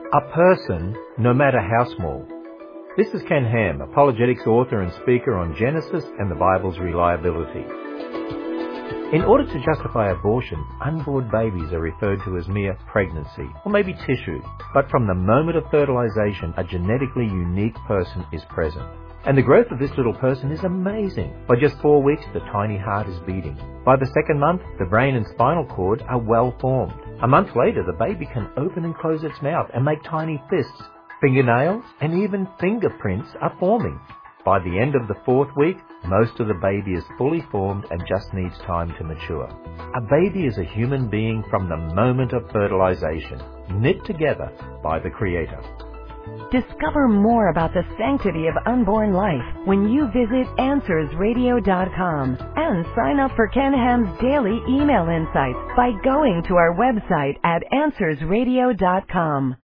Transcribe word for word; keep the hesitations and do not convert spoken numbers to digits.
A person, no matter how small. This is Ken Ham, apologetics author and speaker on Genesis and the Bible's reliability. In order to justify abortion, unborn babies are referred to as mere pregnancy, or maybe tissue. But from the moment of fertilization, a genetically unique person is present. And the growth of this little person is amazing. By just four weeks, the tiny heart is beating. By the second month, the brain and spinal cord are well formed. A month later, the baby can open and close its mouth and make tiny fists. Fingernails and even fingerprints are forming. By the end of the fourth week, most of the baby is fully formed and just needs time to mature. A baby is a human being from the moment of fertilization, knit together by the Creator. Discover more about the sanctity of unborn life when you visit answers radio dot com and sign up for Ken Ham's daily email insights by going to our website at answers radio dot com.